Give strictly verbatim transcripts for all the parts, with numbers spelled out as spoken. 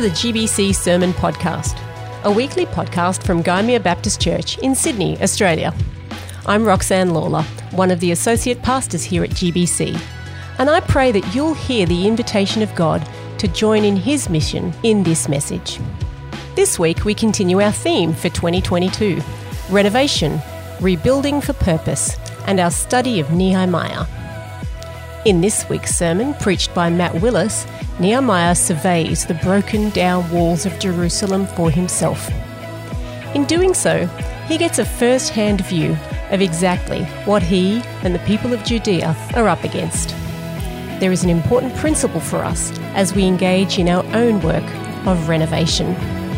to the G B C Sermon Podcast, a weekly podcast from Gymea Baptist Church in Sydney, Australia. I'm Roxanne Lawler, one of the associate pastors here at G B C, and I pray that you'll hear the invitation of God to join in His mission in this message. This week we continue our theme for twenty twenty-two, Renovation, Rebuilding for Purpose, and our study of Nehemiah. In this week's sermon, preached by Matt Willis, Nehemiah surveys the broken down walls of Jerusalem for himself. In doing so, he gets a first-hand view of exactly what he and the people of Judea are up against. There is an important principle for us as we engage in our own work of renovation.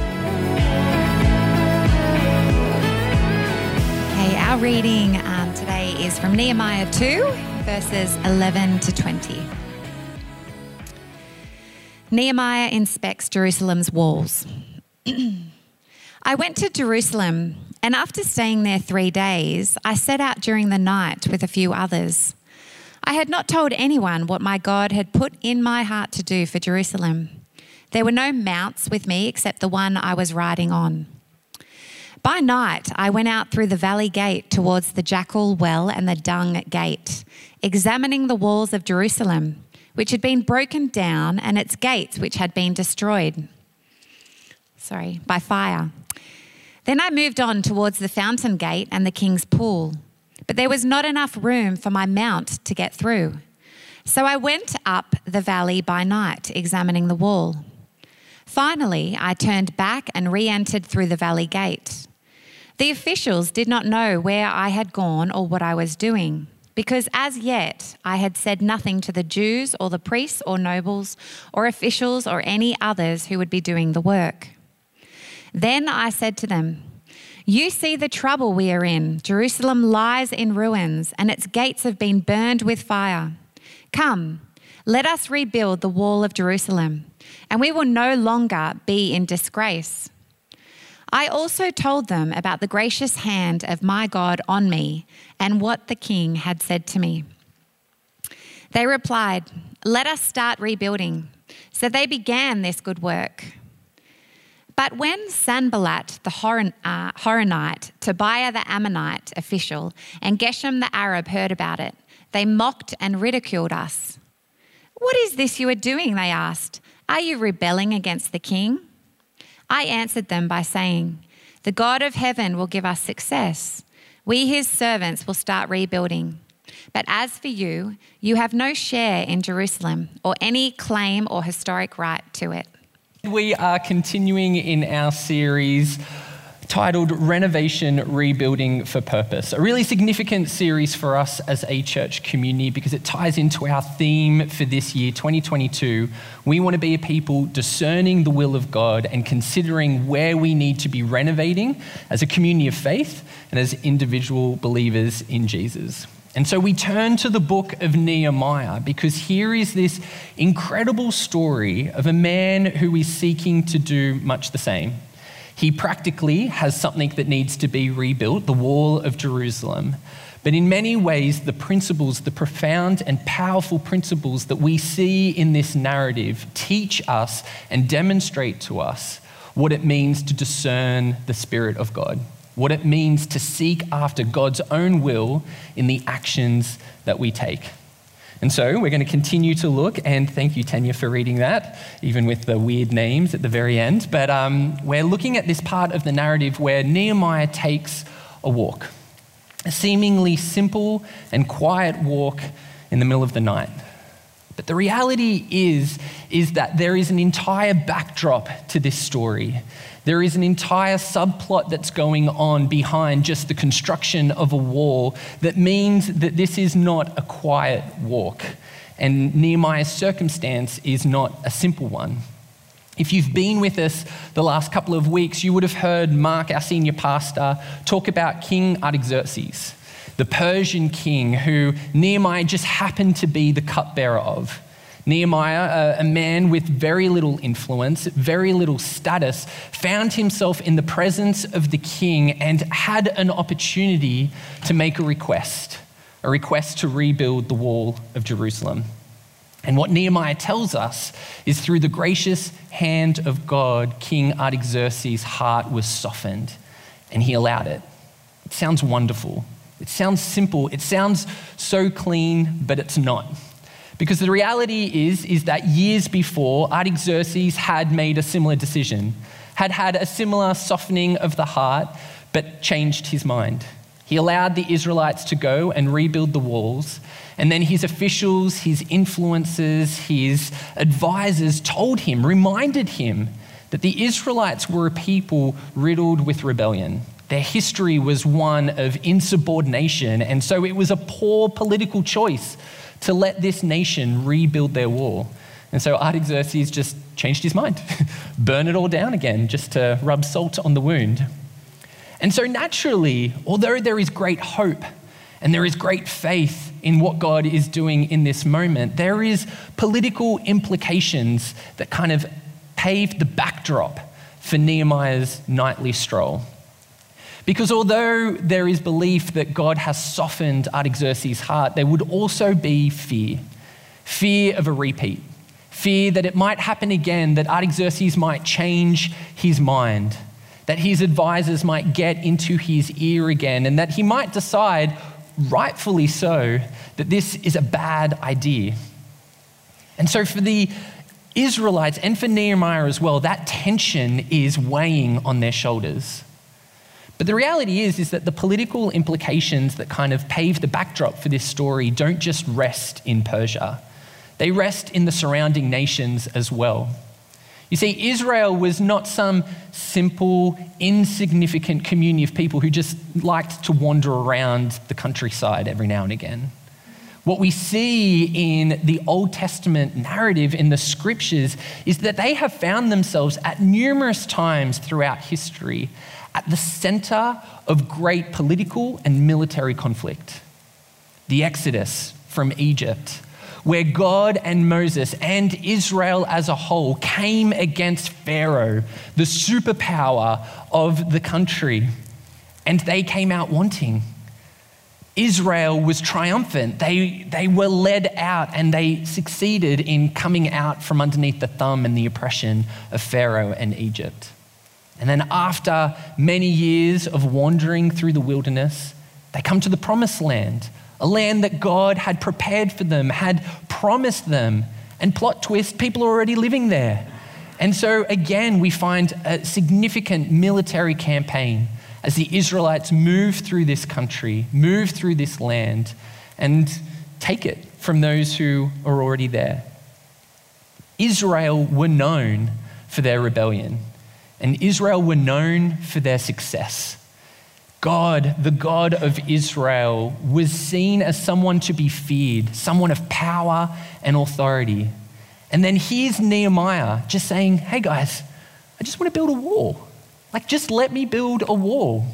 Okay, our reading um, today is from Nehemiah two, verses eleven to twenty. Nehemiah inspects Jerusalem's walls. I went to Jerusalem, and after staying there three days, I set out during the night with a few others. I had not told anyone what my God had put in my heart to do for Jerusalem. There were no mounts with me except the one I was riding on. By night, I went out through the valley gate towards the Jackal Well and the Dung Gate, examining the walls of Jerusalem, which had been broken down, and its gates, which had been destroyed. Sorry, by fire. Then I moved on towards the Fountain Gate and the King's Pool, but there was not enough room for my mount to get through. So I went up the valley by night, examining the wall. Finally, I turned back and re-entered through the valley gate. The officials did not know where I had gone or what I was doing, because as yet I had said nothing to the Jews or the priests or nobles or officials or any others who would be doing the work. Then I said to them, "You see the trouble we are in. Jerusalem lies in ruins, and its gates have been burned with fire. Come, let us rebuild the wall of Jerusalem, and we will no longer be in disgrace." I also told them about the gracious hand of my God on me and what the king had said to me. They replied, "Let us start rebuilding." So they began this good work. But when Sanballat the Horon, uh, Horonite, Tobiah the Ammonite official, and Geshem the Arab heard about it, they mocked and ridiculed us. "What is this you are doing?" they asked. "Are you rebelling against the king?" I answered them by saying, "The God of heaven will give us success. We, his servants, will start rebuilding. But as for you, you have no share in Jerusalem or any claim or historic right to it." We are continuing in our series titled Renovation, Rebuilding for Purpose, a really significant series for us as a church community because it ties into our theme for this year, twenty twenty-two. We want to be a people discerning the will of God and considering where we need to be renovating as a community of faith and as individual believers in Jesus. And so we turn to the book of Nehemiah because here is this incredible story of a man who is seeking to do much the same. He practically has something that needs to be rebuilt, the wall of Jerusalem. But in many ways, the principles, the profound and powerful principles that we see in this narrative teach us and demonstrate to us what it means to discern the Spirit of God, what it means to seek after God's own will in the actions that we take. And so we're going to continue to look, and thank you, Tanya, for reading that, even with the weird names at the very end. But um, we're looking at this part of the narrative where Nehemiah takes a walk, a seemingly simple and quiet walk in the middle of the night. But the reality is, is that there is an entire backdrop to this story. There is an entire subplot that's going on behind just the construction of a wall that means that this is not a quiet walk. And Nehemiah's circumstance is not a simple one. If you've been with us the last couple of weeks, you would have heard Mark, our senior pastor, talk about King Artaxerxes, the Persian king who Nehemiah just happened to be the cupbearer of. Nehemiah, a, a man with very little influence, very little status, found himself in the presence of the king and had an opportunity to make a request, a request to rebuild the wall of Jerusalem. And what Nehemiah tells us is through the gracious hand of God, King Artaxerxes' heart was softened and he allowed it. It sounds wonderful. It sounds simple. It sounds so clean, but it's not. Because the reality is, is that years before, Artaxerxes had made a similar decision, had had a similar softening of the heart, but changed his mind. He allowed the Israelites to go and rebuild the walls, and then his officials, his influencers, his advisors told him, reminded him that the Israelites were a people riddled with rebellion. Their history was one of insubordination, and so it was a poor political choice to let this nation rebuild their wall. And so Artaxerxes just changed his mind, burn it all down again, just to rub salt on the wound. And so naturally, although there is great hope and there is great faith in what God is doing in this moment, there is political implications that kind of paved the backdrop for Nehemiah's nightly stroll. Because although there is belief that God has softened Artaxerxes' heart, there would also be fear. Fear of a repeat. Fear that it might happen again, that Artaxerxes might change his mind, that his advisors might get into his ear again, and that he might decide, rightfully so, that this is a bad idea. And so for the Israelites and for Nehemiah as well, that tension is weighing on their shoulders. But the reality is, is that the political implications that kind of pave the backdrop for this story don't just rest in Persia. They rest in the surrounding nations as well. You see, Israel was not some simple, insignificant community of people who just liked to wander around the countryside every now and again. What we see in the Old Testament narrative in the scriptures is that they have found themselves at numerous times throughout history at the center of great political and military conflict. The Exodus from Egypt, where God and Moses and Israel as a whole came against Pharaoh, the superpower of the country, and they came out wanting. Israel was triumphant. They, they were led out and they succeeded in coming out from underneath the thumb and the oppression of Pharaoh and Egypt. And then after many years of wandering through the wilderness, they come to the promised land, a land that God had prepared for them, had promised them, and plot twist, people are already living there. And so again, we find a significant military campaign as the Israelites move through this country, move through this land, and take it from those who are already there. Israel were known for their rebellion, and Israel were known for their success. God, the God of Israel, was seen as someone to be feared, someone of power and authority. And then here's Nehemiah just saying, hey guys, I just want to build a wall. Like, just let me build a wall.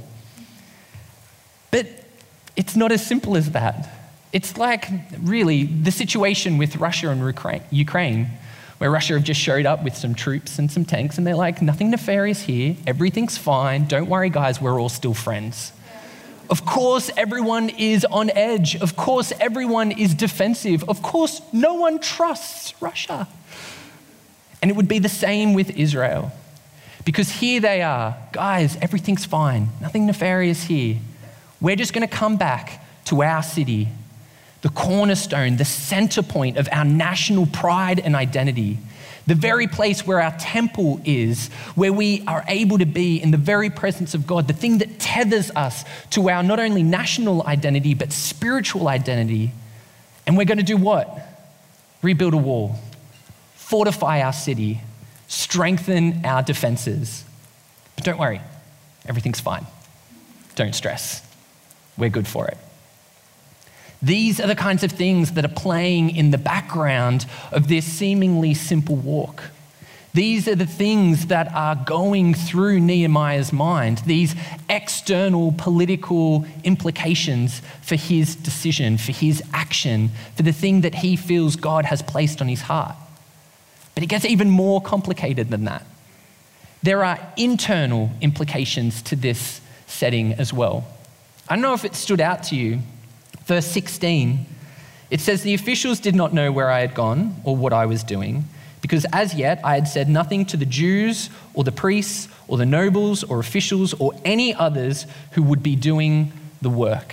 But it's not as simple as that. It's like, really, the situation with Russia and Ukraine, where Russia have just showed up with some troops and some tanks, and they're like, nothing nefarious here, everything's fine, don't worry guys, we're all still friends. Of course, everyone is on edge. Of course, everyone is defensive. Of course, no one trusts Russia. And it would be the same with Israel. Because here they are, guys, everything's fine, nothing nefarious here. We're just going to come back to our city, the cornerstone, the center point of our national pride and identity, the very place where our temple is, where we are able to be in the very presence of God, the thing that tethers us to our not only national identity, but spiritual identity. And we're going to do what? Rebuild a wall, fortify our city, strengthen our defenses. But don't worry, everything's fine. Don't stress. We're good for it. These are the kinds of things that are playing in the background of this seemingly simple walk. These are the things that are going through Nehemiah's mind, these external political implications for his decision, for his action, for the thing that he feels God has placed on his heart. But it gets even more complicated than that. There are internal implications to this setting as well. I don't know if it stood out to you. Verse sixteen, It says, the officials did not know where I had gone or what I was doing, because as yet I had said nothing to the Jews or the priests or the nobles or officials or any others who would be doing the work.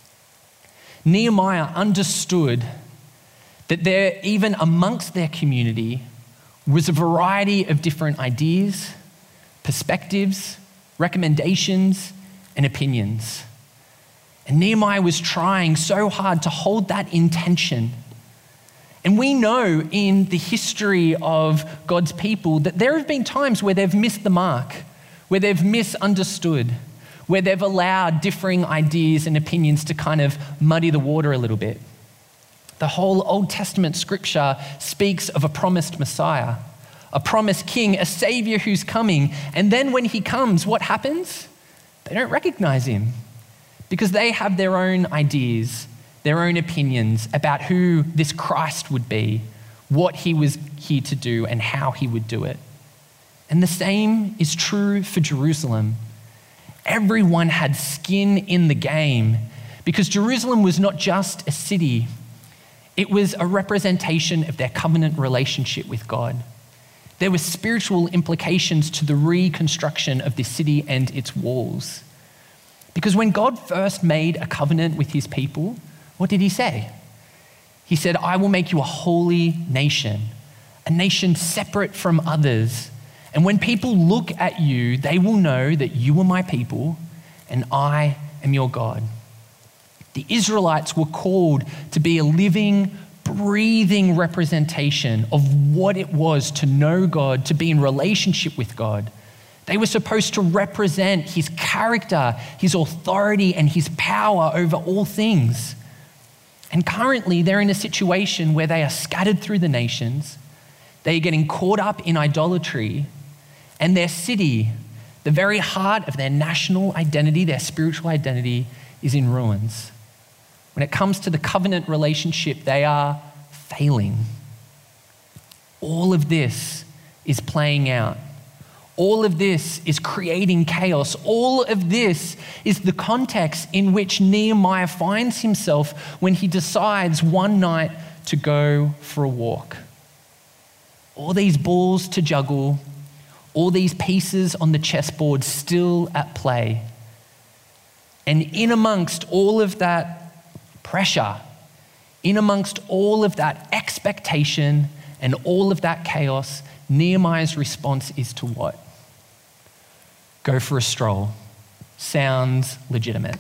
Nehemiah understood that there, even amongst their community, was a variety of different ideas, perspectives, recommendations, and opinions. And Nehemiah was trying so hard to hold that in tension. And we know in the history of God's people that there have been times where they've missed the mark, where they've misunderstood, where they've allowed differing ideas and opinions to kind of muddy the water a little bit. The whole Old Testament scripture speaks of a promised Messiah, a promised king, a savior who's coming. And then when he comes, what happens? They don't recognize him because they have their own ideas, their own opinions about who this Christ would be, what he was here to do, and how he would do it. And the same is true for Jerusalem. Everyone had skin in the game because Jerusalem was not just a city, it was a representation of their covenant relationship with God. There were spiritual implications to the reconstruction of this city and its walls. Because when God first made a covenant with his people, what did he say? He said, I will make you a holy nation, a nation separate from others. And when people look at you, they will know that you are my people and I am your God. The Israelites were called to be a living, breathing representation of what it was to know God, to be in relationship with God. They were supposed to represent his character, his authority, and his power over all things. And currently, they're in a situation where they are scattered through the nations. They are getting caught up in idolatry, and their city, the very heart of their national identity, their spiritual identity, is in ruins. When it comes to the covenant relationship, they are failing. All of this is playing out. All of this is creating chaos. All of this is the context in which Nehemiah finds himself when he decides one night to go for a walk. All these balls to juggle, all these pieces on the chessboard still at play. And in amongst all of that pressure, in amongst all of that expectation and all of that chaos, Nehemiah's response is to what? Go for a stroll. Sounds legitimate.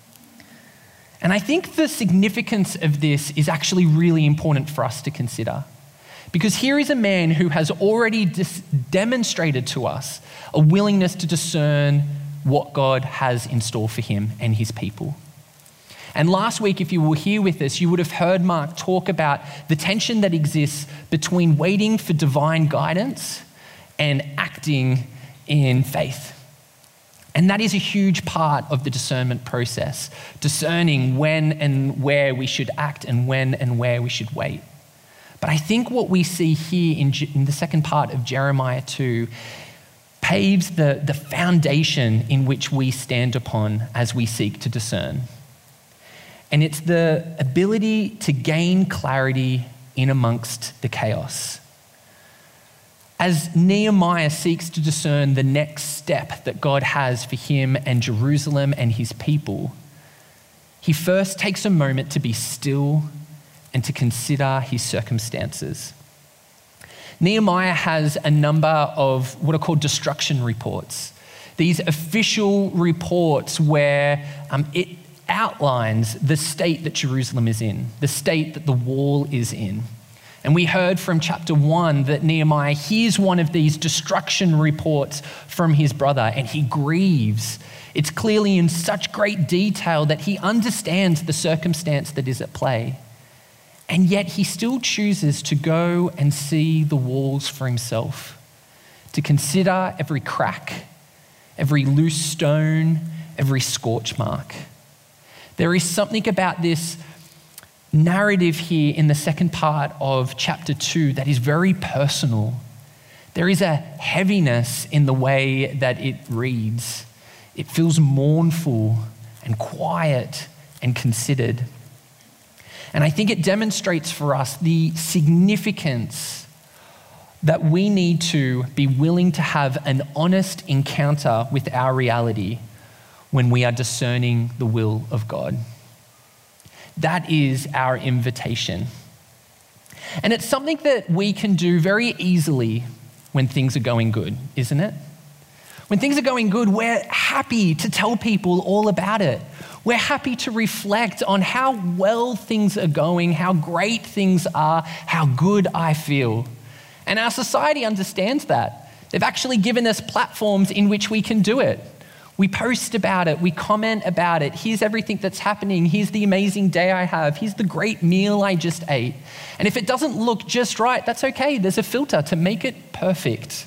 And I think the significance of this is actually really important for us to consider. Because here is a man who has already dis- demonstrated to us a willingness to discern what God has in store for him and his people. And last week, if you were here with us, you would have heard Mark talk about the tension that exists between waiting for divine guidance and acting in faith. And that is a huge part of the discernment process, discerning when and where we should act and when and where we should wait. But I think what we see here in, in the second part of Jeremiah two paves the, the foundation in which we stand upon as we seek to discern. And it's the ability to gain clarity in amongst the chaos. As Nehemiah seeks to discern the next step that God has for him and Jerusalem and his people, he first takes a moment to be still and to consider his circumstances. Nehemiah has a number of what are called destruction reports. These official reports where um, it outlines the state that Jerusalem is in, the state that the wall is in. And we heard from chapter one that Nehemiah hears one of these destruction reports from his brother and he grieves. It's clearly in such great detail that he understands the circumstance that is at play. And yet he still chooses to go and see the walls for himself, to consider every crack, every loose stone, every scorch mark. There is something about this narrative here in the second part of chapter two that is very personal. There is a heaviness in the way that it reads. It feels mournful and quiet and considered. And I think it demonstrates for us the significance that we need to be willing to have an honest encounter with our reality when we are discerning the will of God. That is our invitation. And it's something that we can do very easily when things are going good, isn't it? When things are going good, we're happy to tell people all about it. We're happy to reflect on how well things are going, how great things are, how good I feel. And our society understands that. They've actually given us platforms in which we can do it. We post about it, we comment about it. Here's everything that's happening. Here's the amazing day I have. Here's the great meal I just ate. And if it doesn't look just right, that's okay. There's a filter to make it perfect.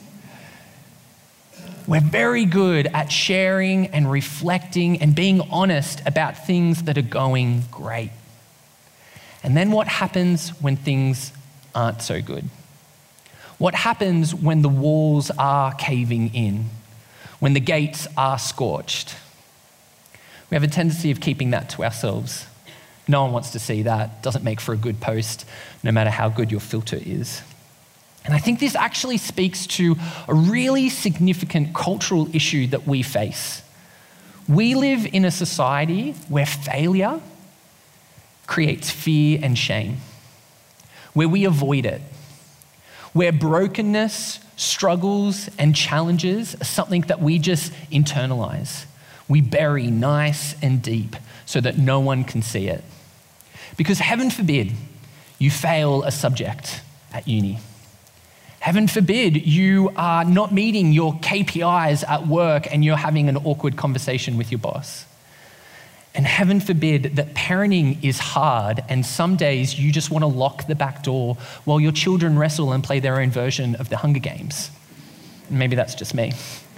We're very good at sharing and reflecting and being honest about things that are going great. And then what happens when things aren't so good? What happens when the walls are caving in? When the gates are scorched? We have a tendency of keeping that to ourselves. No one wants to see that. Doesn't make for a good post, no matter how good your filter is. And I think this actually speaks to a really significant cultural issue that we face. We live in a society where failure creates fear and shame, where we avoid it, where brokenness, struggles, and challenges are something that we just internalize. We bury nice and deep so that no one can see it. Because heaven forbid you fail a subject at uni. Heaven forbid you are not meeting your K P Is at work and you're having an awkward conversation with your boss. And heaven forbid that parenting is hard and some days you just want to lock the back door while your children wrestle and play their own version of the Hunger Games. Maybe that's just me.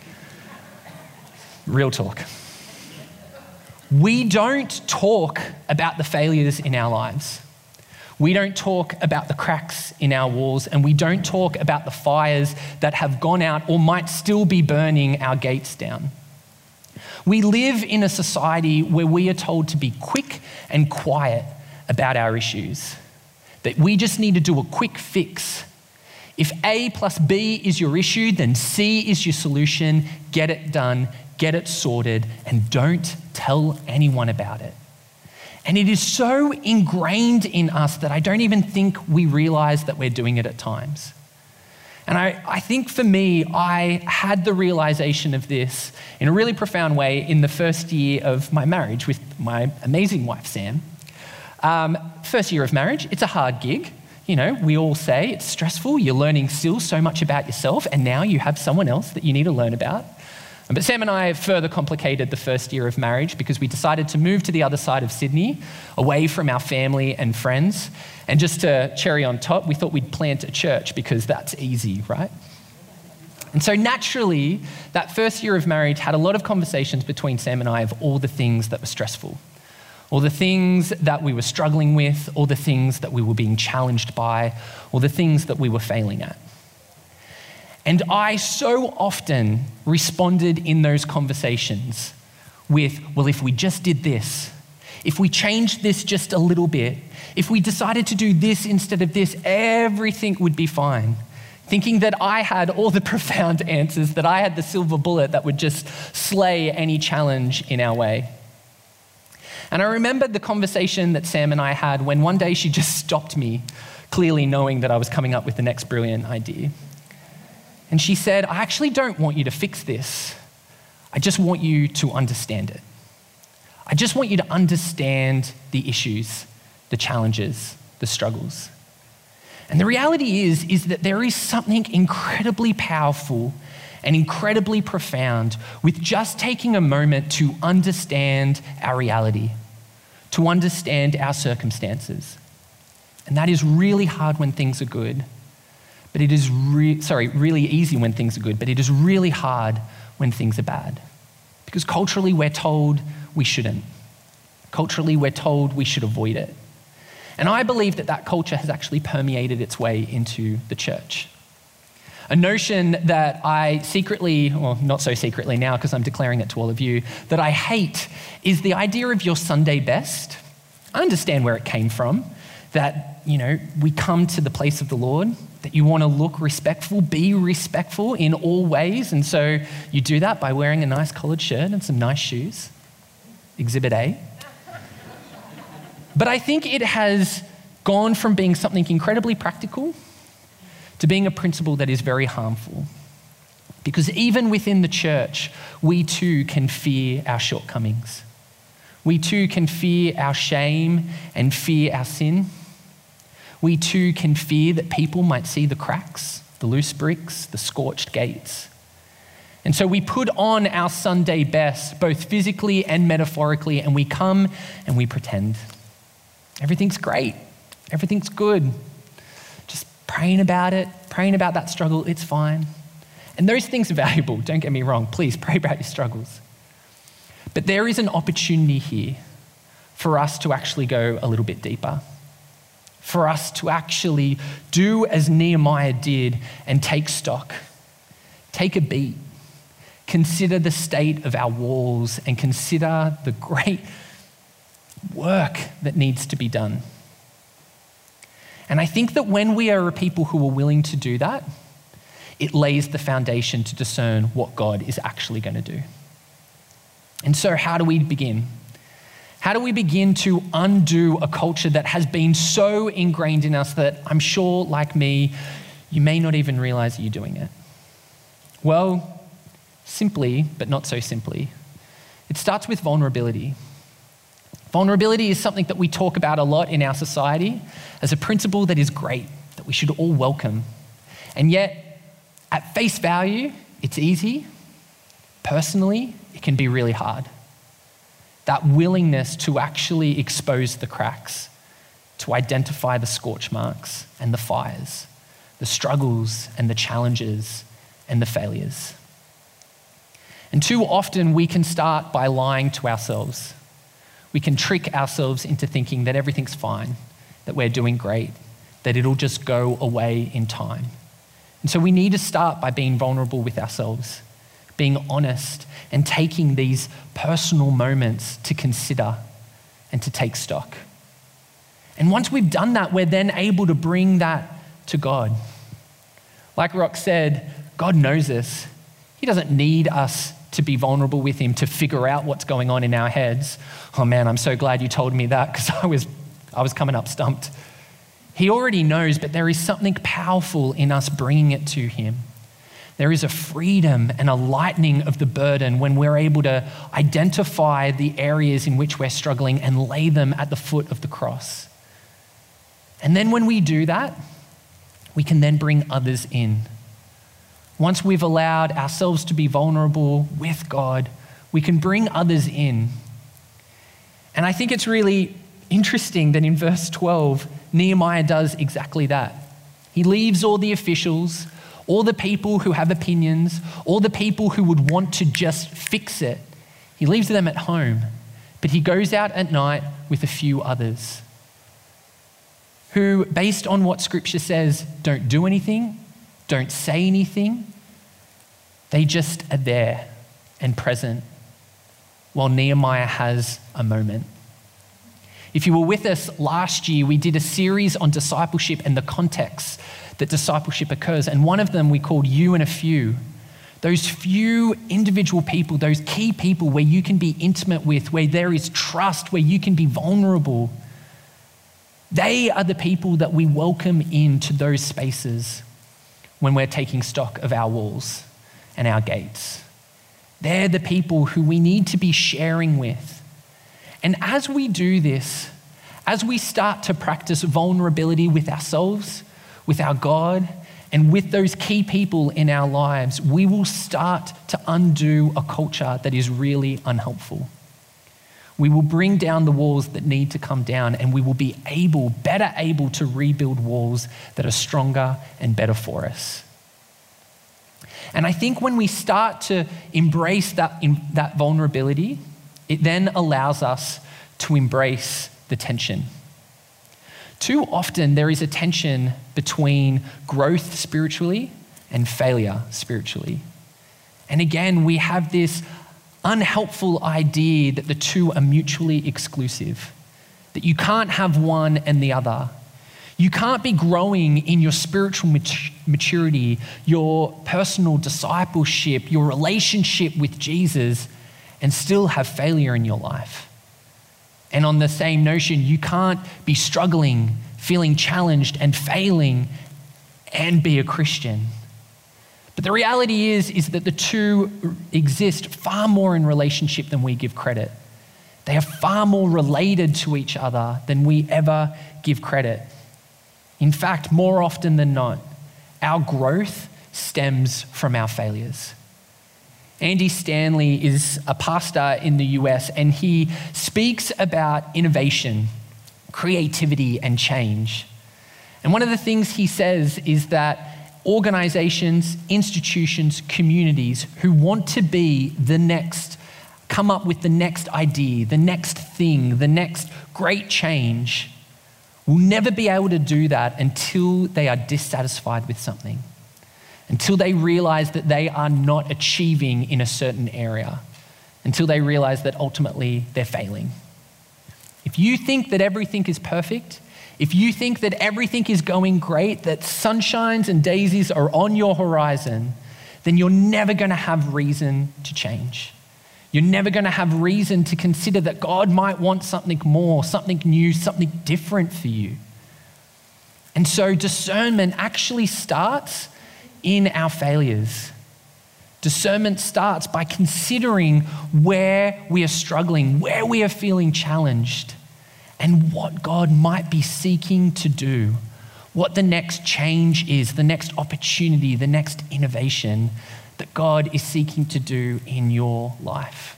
Real talk. We don't talk about the failures in our lives. We don't talk about the cracks in our walls, and we don't talk about the fires that have gone out or might still be burning our gates down. We live in a society where we are told to be quick and quiet about our issues, that we just need to do a quick fix. If A plus B is your issue, then C is your solution. Get it done, get it sorted, and don't tell anyone about it. And it is so ingrained in us that I don't even think we realize that we're doing it at times. And I, I think for me, I had the realization of this in a really profound way in the first year of my marriage with my amazing wife, Sam. Um, first year of marriage, it's a hard gig. You know, we all say it's stressful. You're learning still so much about yourself, and now you have someone else that you need to learn about. But Sam and I further complicated the first year of marriage because we decided to move to the other side of Sydney, away from our family and friends. And just to cherry on top, we thought we'd plant a church because that's easy, right? And so naturally, that first year of marriage had a lot of conversations between Sam and I of all the things that were stressful, all the things that we were struggling with, all the things that we were being challenged by, all the things that we were failing at. And I so often responded in those conversations with, well, if we just did this, if we changed this just a little bit, if we decided to do this instead of this, everything would be fine. Thinking that I had all the profound answers, that I had the silver bullet that would just slay any challenge in our way. And I remembered the conversation that Sam and I had when one day she just stopped me, clearly knowing that I was coming up with the next brilliant idea. And she said, I actually don't want you to fix this. I just want you to understand it. I just want you to understand the issues, the challenges, the struggles. And the reality is, is that there is something incredibly powerful and incredibly profound with just taking a moment to understand our reality, to understand our circumstances. And that is really hard when things are good. But it is re- sorry, really easy when things are good, but it is really hard when things are bad. Because culturally we're told we shouldn't. Culturally we're told we should avoid it. And I believe that that culture has actually permeated its way into the church. A notion that I secretly, or not so secretly now because I'm declaring it to all of you, that I hate is the idea of your Sunday best. I understand where it came from. that, you know, we come to the place of the Lord, that you want to look respectful, be respectful in all ways. And so you do that by wearing a nice collared shirt and some nice shoes. Exhibit A. But I think it has gone from being something incredibly practical to being a principle that is very harmful. Because even within the church, we too can fear our shortcomings. We too can fear our shame and fear our sin. We too can fear that people might see the cracks, the loose bricks, the scorched gates. And so we put on our Sunday best, both physically and metaphorically, and we come and we pretend. Everything's great. Everything's good. Just praying about it, praying about that struggle, it's fine. And those things are valuable, don't get me wrong. Please pray about your struggles. But there is an opportunity here for us to actually go a little bit deeper, for us to actually do as Nehemiah did and take stock, take a beat, consider the state of our walls and consider the great work that needs to be done. And I think that when we are a people who are willing to do that, it lays the foundation to discern what God is actually going to do. And so how do we begin? How do we begin to undo a culture that has been so ingrained in us that I'm sure, like me, you may not even realize that you're doing it? Well, simply, but not so simply, it starts with vulnerability. Vulnerability is something that we talk about a lot in our society as a principle that is great, that we should all welcome. And yet, at face value, it's easy. Personally, it can be really hard. That willingness to actually expose the cracks, to identify the scorch marks and the fires, the struggles and the challenges and the failures. And too often we can start by lying to ourselves. We can trick ourselves into thinking that everything's fine, that we're doing great, that it'll just go away in time. And so we need to start by being vulnerable with ourselves, being honest and taking these personal moments to consider and to take stock. And once we've done that, we're then able to bring that to God. Like Rock said, God knows us. He doesn't need us to be vulnerable with him to figure out what's going on in our heads. Oh man, I'm so glad you told me that because I was, I was coming up stumped. He already knows, but there is something powerful in us bringing it to him. There is a freedom and a lightening of the burden when we're able to identify the areas in which we're struggling and lay them at the foot of the cross. And then when we do that, we can then bring others in. Once we've allowed ourselves to be vulnerable with God, we can bring others in. And I think it's really interesting that in verse twelve, Nehemiah does exactly that. He leaves all the officials, all the people who have opinions, all the people who would want to just fix it. He leaves them at home, but he goes out at night with a few others who, based on what Scripture says, don't do anything, don't say anything. They just are there and present while Nehemiah has a moment. If you were with us last year, we did a series on discipleship and the context that discipleship occurs. And one of them we called You and a Few. Those few individual people, those key people where you can be intimate with, where there is trust, where you can be vulnerable. They are the people that we welcome into those spaces when we're taking stock of our walls and our gates. They're the people who we need to be sharing with. And as we do this, as we start to practice vulnerability with ourselves, with our God, and with those key people in our lives, we will start to undo a culture that is really unhelpful. We will bring down the walls that need to come down, and we will be able, better able to rebuild walls that are stronger and better for us. And I think when we start to embrace that, in, that vulnerability, it then allows us to embrace the tension. Too often there is a tension between growth spiritually and failure spiritually. And again, we have this unhelpful idea that the two are mutually exclusive, that you can't have one and the other, You can't be growing in your spiritual maturity, your personal discipleship, your relationship with Jesus, and still have failure in your life. And on the same notion, you can't be struggling, feeling challenged and failing and be a Christian. But the reality is, is that the two exist far more in relationship than we give credit. They are far more related to each other than we ever give credit. In fact, more often than not, our growth stems from our failures. Andy Stanley is a pastor in the U S, and he speaks about innovation, creativity, and change. And one of the things he says is that organizations, institutions, communities who want to be the next, come up with the next idea, the next thing, the next great change, will never be able to do that until they are dissatisfied with something, until they realize that they are not achieving in a certain area, until they realize that ultimately they're failing. If you think that everything is perfect, if you think that everything is going great, that sunshines and daisies are on your horizon, then you're never going to have reason to change. You're never going to have reason to consider that God might want something more, something new, something different for you. And so discernment actually starts in our failures. Discernment starts by considering where we are struggling, where we are feeling challenged, and what God might be seeking to do, what the next change is, the next opportunity, the next innovation that God is seeking to do in your life.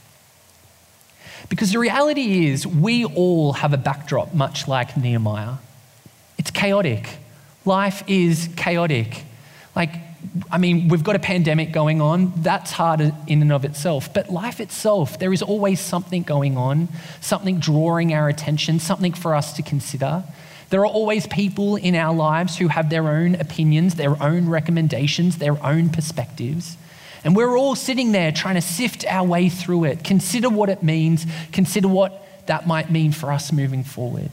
Because the reality is, we all have a backdrop much like Nehemiah. It's chaotic. Life is chaotic. Like, I mean, we've got a pandemic going on. That's hard in and of itself. But life itself, there is always something going on, something drawing our attention, something for us to consider. There are always people in our lives who have their own opinions, their own recommendations, their own perspectives. And we're all sitting there trying to sift our way through it, consider what it means, consider what that might mean for us moving forward.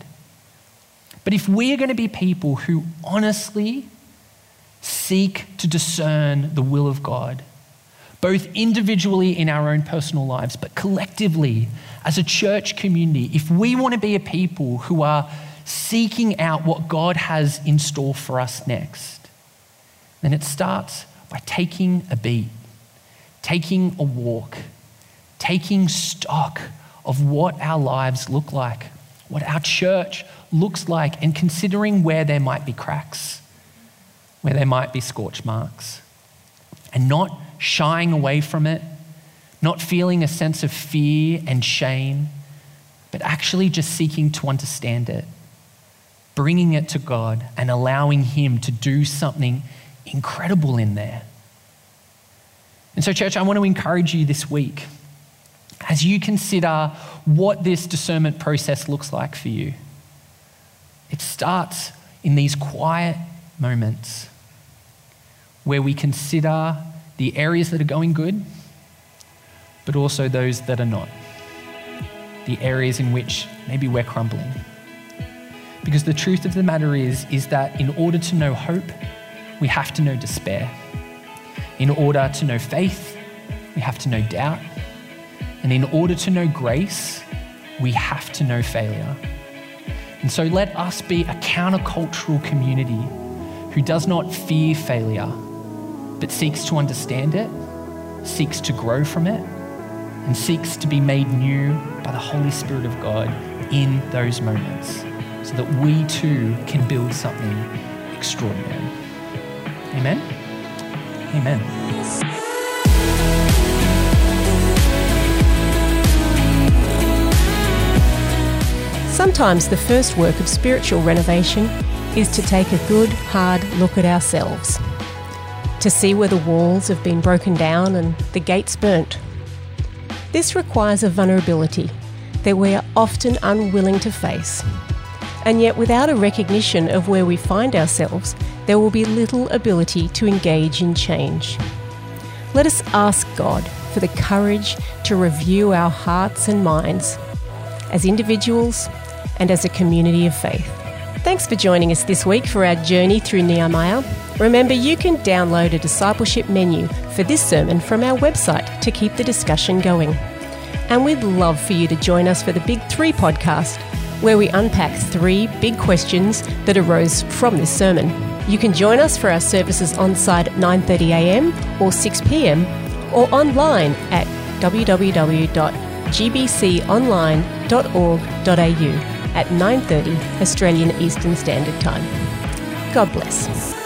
But if we are going to be people who honestly seek to discern the will of God, both individually in our own personal lives, but collectively as a church community, if we want to be a people who are seeking out what God has in store for us next, then it starts by taking a beat, taking a walk, taking stock of what our lives look like, what our church looks like, and considering where there might be cracks, where there might be scorch marks, and not shying away from it, not feeling a sense of fear and shame, but actually just seeking to understand it, bringing it to God and allowing Him to do something incredible in there. And so, church, I want to encourage you this week as you consider what this discernment process looks like for you. It starts in these quiet moments where we consider the areas that are going good, but also those that are not. The areas in which maybe we're crumbling. Because the truth of the matter is, is that in order to know hope, we have to know despair. In order to know faith, we have to know doubt. And in order to know grace, we have to know failure. And so let us be a countercultural community who does not fear failure, but seeks to understand it, seeks to grow from it, and seeks to be made new by the Holy Spirit of God in those moments, so that we too can build something extraordinary. Amen? Amen. Sometimes the first work of spiritual renovation is to take a good, hard look at ourselves, to see where the walls have been broken down and the gates burnt. This requires a vulnerability that we are often unwilling to face. And yet, without a recognition of where we find ourselves, there will be little ability to engage in change. Let us ask God for the courage to review our hearts and minds as individuals and as a community of faith. Thanks for joining us this week for our journey through Nehemiah. Remember, you can download a discipleship menu for this sermon from our website to keep the discussion going. And we'd love for you to join us for the Big Three podcast, where we unpack three big questions that arose from this sermon. You can join us for our services on site at nine thirty a m or six p m or online at w w w dot g b c online dot org dot a u at nine thirty Australian Eastern Standard Time. God bless.